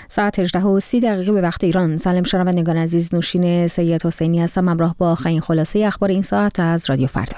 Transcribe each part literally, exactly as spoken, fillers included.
ساعت هجده و سی دقیقه به وقت ایران. سلام شنوندگان عزیز، نوشین سید حسینی هستم، همراه با آخرین خلاصه اخبار این ساعت از رادیو فردا.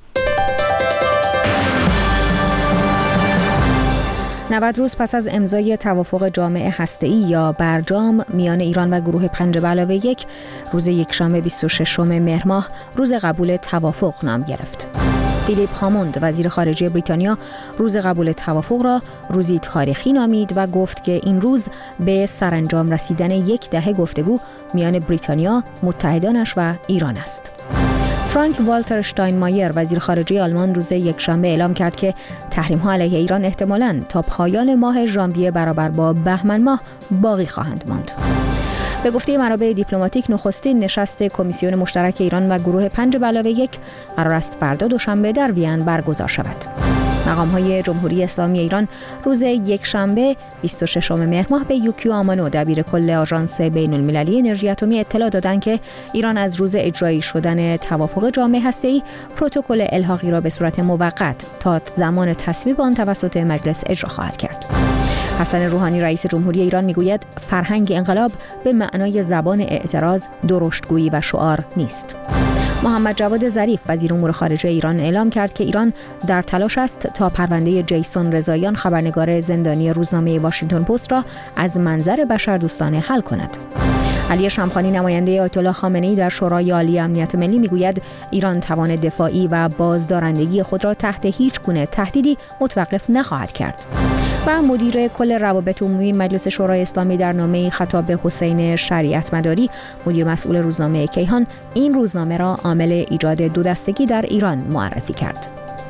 نود روز پس از امضای توافق جامع هسته‌ای یا برجام میان ایران و گروه پنج به علاوه یک، روز یکشنبه بیست و ششم مهر ماه روز قبول توافق نام گرفت. فیلیپ هاموند وزیر خارجه بریتانیا روز قبول توافق را روزی تاریخی نامید و گفت که این روز به سرانجام رسیدن یک دهه گفتگو میان بریتانیا، متحدانش و ایران است. فرانک والتر اشتاینمایر وزیر خارجه آلمان روز یکشنبه اعلام کرد که تحریم‌ها علیه ایران احتمالاً تا پایان ماه ژانویه برابر با بهمن ماه باقی خواهند ماند. به گفته منابع دیپلماتیک، نخستین نشست کمیسیون مشترک ایران و گروه پنج به علاوه یک قرار است فردا دوشنبه در وین برگزار شود. مقام‌های جمهوری اسلامی ایران روز یکشنبه بیست و ششم مهر ماه به یوکیو آمانو دبیرکل آژانس بین‌المللی انرژی اتمی اطلاع دادند که ایران از روز اجرایی شدن توافق جامع هسته‌ای پروتکل الحاقی را به صورت موقت تا زمان تصویب آن توسط مجلس اجرا خواهد کرد. حسن روحانی رئیس جمهوری ایران میگوید فرهنگ انقلاب به معنای زبان اعتراض، درشتگویی و شعار نیست. محمد جواد ظریف وزیر امور خارجه ایران اعلام کرد که ایران در تلاش است تا پرونده جیسون رضاییان خبرنگار زندانی روزنامه واشنگتن پست را از منظر بشردوستانه حل کند. علی شمخانی نماینده آیت الله خامنه‌ای در شورای عالی امنیت ملی میگوید ایران توان دفاعی و بازدارندگی خود را تحت هیچ گونه تهدیدی متوقف نخواهد کرد. و مدیر کل روابط عمومی مجلس شورای اسلامی در نامه‌ای خطاب به حسین شریعت مداری مدیر مسئول روزنامه کیهان این روزنامه را عامل ایجاد دو دستگی در ایران معرفی کرد.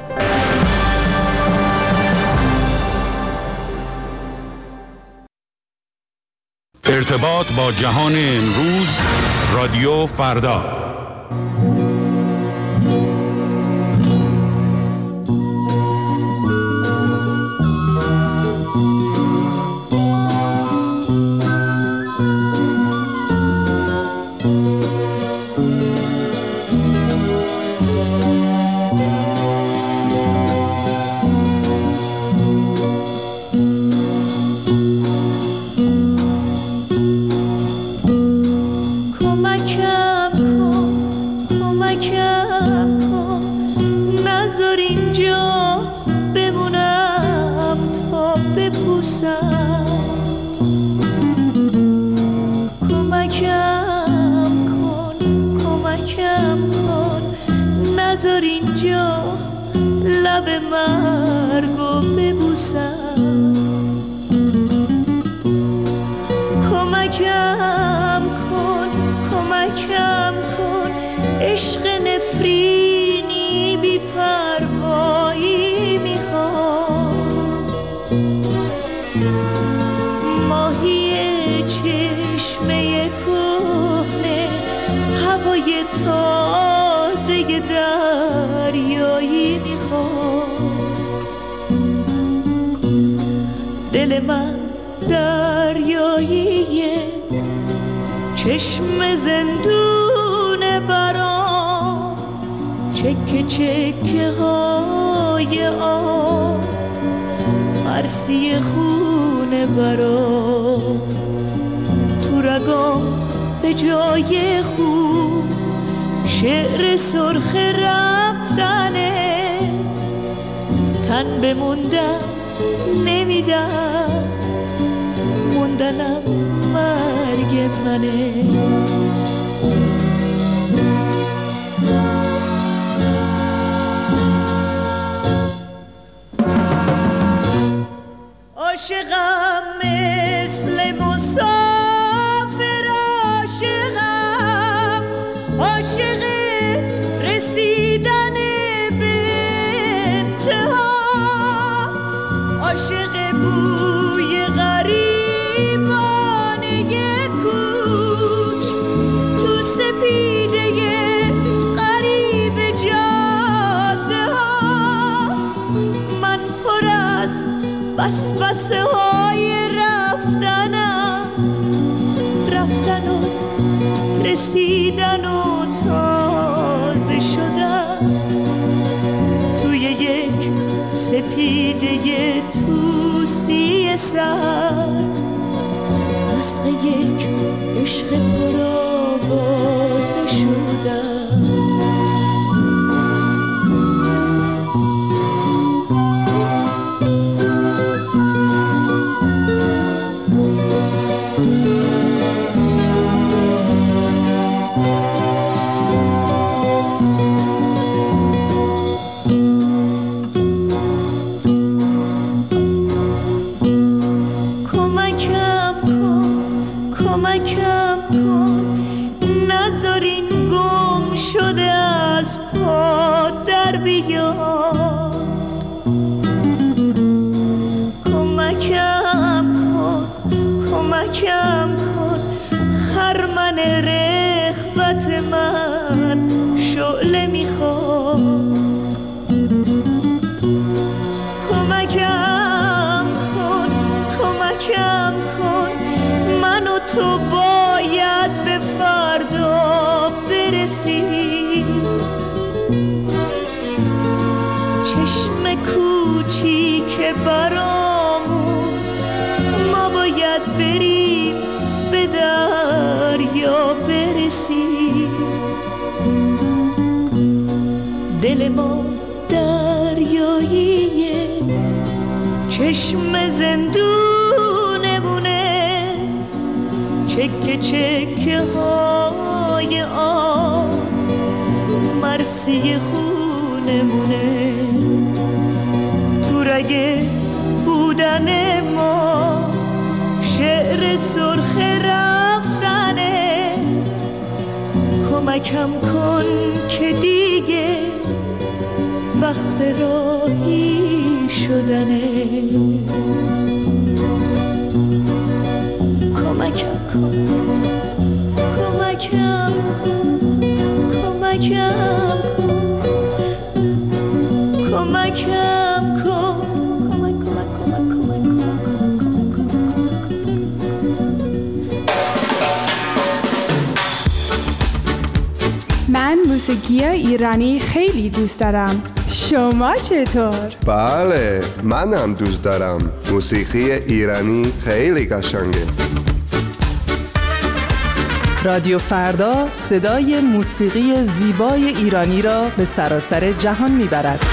ارتباط با جهان امروز، رادیو فردا. دل من دریاییه، چشم زندون برام، چکه چکه های آب، مرسی خونه برام، تو رگام به جای خوب شعر سرخ رفتنه، تن بموندم نمیدم، موندنم مرگ منه. عاشقم مثل مسافر، عاشقم عاشق رسیدن به انتها، عاشق بوی غریبانه کوچ تو سپیده غریب جاده ها، من پر از وسوسه های رفتنم، رفتن و رسیدن و تازه شدن توی یک سپیده توسی سر، پرآوازه شدم. تو باید به فردا برسی. چشم کوچیک برامون ما باید بریم به دریا برسی. دل ما دریاییه، چشم زندونمونه، چکه چکه های آب مرسی خونمونه. تو رگه بودن ما شعر سرخ رفتنه. کمکم کن که دیگه وقت راهی شدنه. کمکم کن، کمکم کمکم کمکم کن، کمک کمک کمک کمک کمک کمک. من موسیقی ایرانی خیلی دوست دارم. شما چطور؟ بله، من هم دوست دارم. موسیقی ایرانی خیلی قشنگه. رادیو فردا صدای موسیقی زیبای ایرانی را به سراسر جهان میبرد.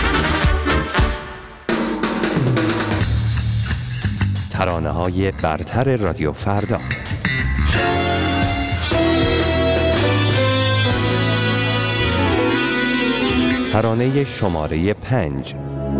ترانه‌های برتر رادیو فردا. ترانه شماره پنج.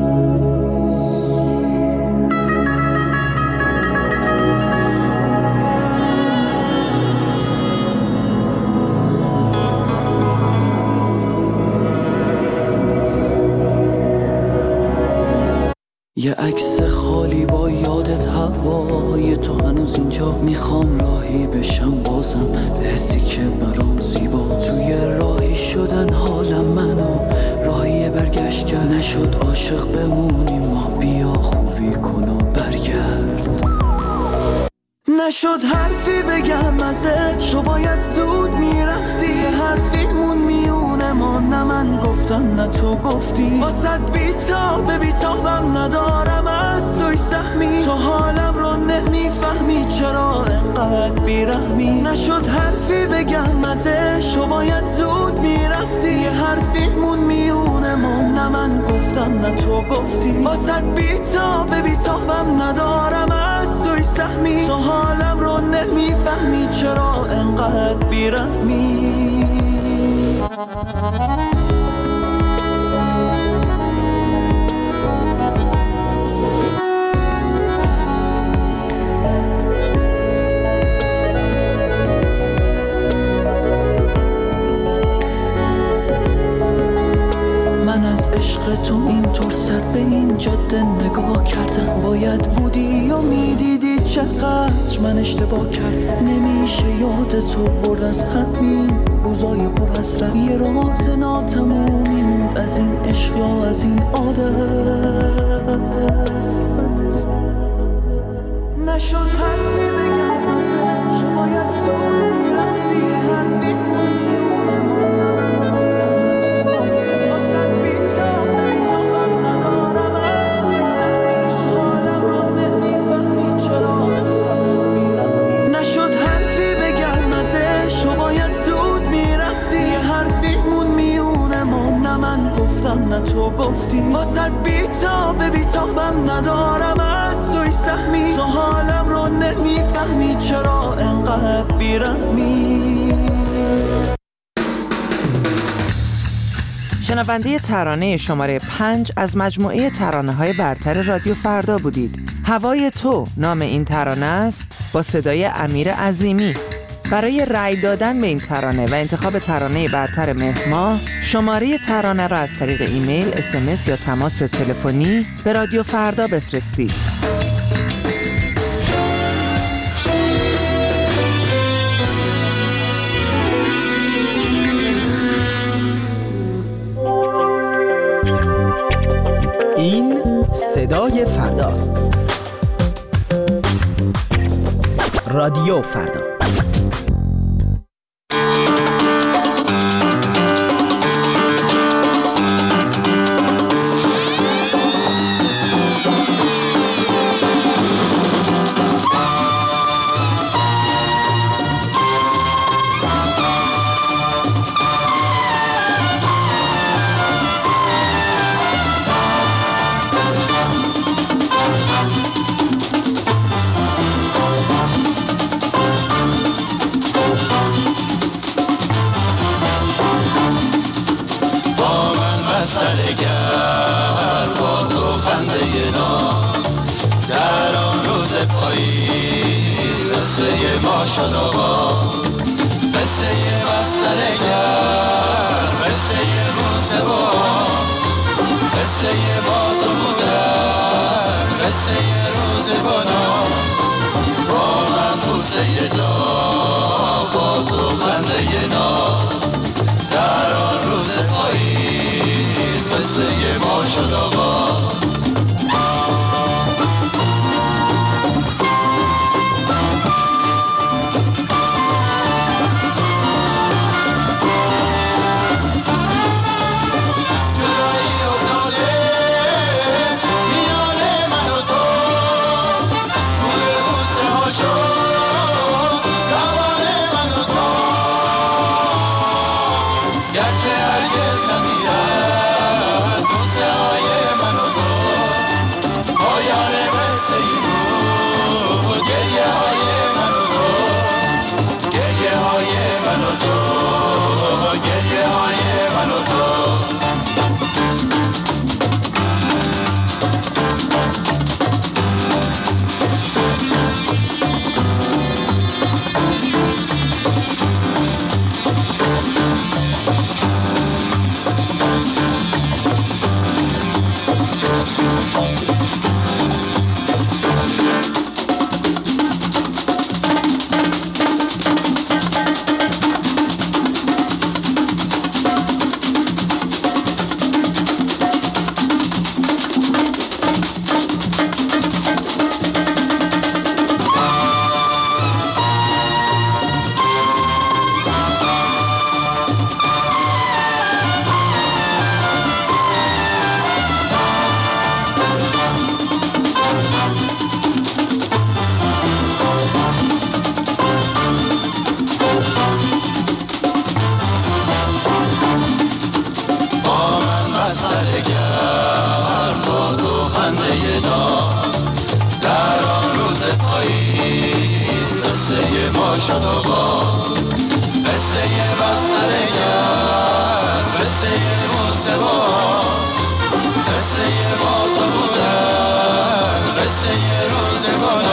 یه عکس خالی با یادت هوای تو هنوز اینجا. میخوام راهی بشم بازم به حسی که برام زیبا. توی راهی شدن حالم منو راهی برگشت کرد. نشد عاشق بمونیم ما، بیا خوبی کن و برگرد. نشد حرفی بگم ازش، تو باید زود میرفتی. حرفیمون میونه ما، نه من گفتم نه تو گفتی. واسد بیتاب بیتابم ندارم از توی سهمی. تو حالم رو نمیفهمی چرا انقدر بیرحمی. نشد حرفی بگم ازش، تو باید زود میرفتی. حرفیمون میونه ما، نه من گفتم نه تو گفتی. واسد بیتاب بیتابم ندارم از توی سهمی. تو حالم رو نمیفهمی چرا انقدر بیرحمی. من از عشق تو اینطور سر به این جاده نگاه کردم. باید بودی و میدیدی چقدر من اشتباه کرد. نمیشه یاد تو برد از همین روزای پر حسرت. یه راز ناتمومی موند از این عشق یا از این عادت. نشد حرفی بگم ازش، باید زود میرفتی. حرفی میونه من گفتم تو گفتی. واسد بیتاب بیتابم ندارم از سر. تو حالم رو نمیفهمی چرا. نشد حرفی بگم ازش، بازم نه تو گفتی واسد بیتاب بیتابم ندارم از توی سهمی تو حالم رو نمیفهمی چرا انقدر بیرحمی. شنونده ترانه شماره پنج از مجموعه ترانه‌های برتر رادیو فردا بودید. هوای تو نام این ترانه است با صدای امیر عظیمی. برای رأی دادن به این ترانه و انتخاب ترانه برتر مهر ماه شماره ترانه را از طریق ایمیل، اس ام اس یا تماس تلفنی به رادیو فردا بفرستید. این صدای فرداست. رادیو فردا. ما شد آغاز قصه بسترگر قصه روز با قصه باد و بودن قصه روز بنا با من بوسه جا باد و خنده ناز در آن روز پاییز قصه ما شد آغاز.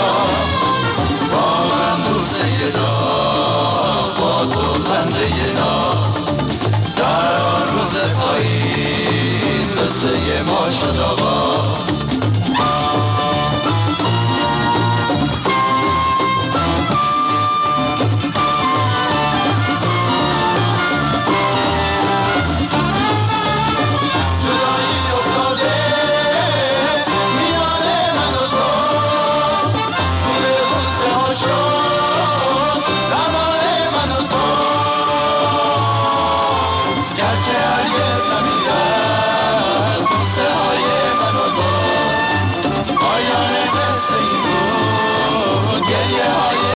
You know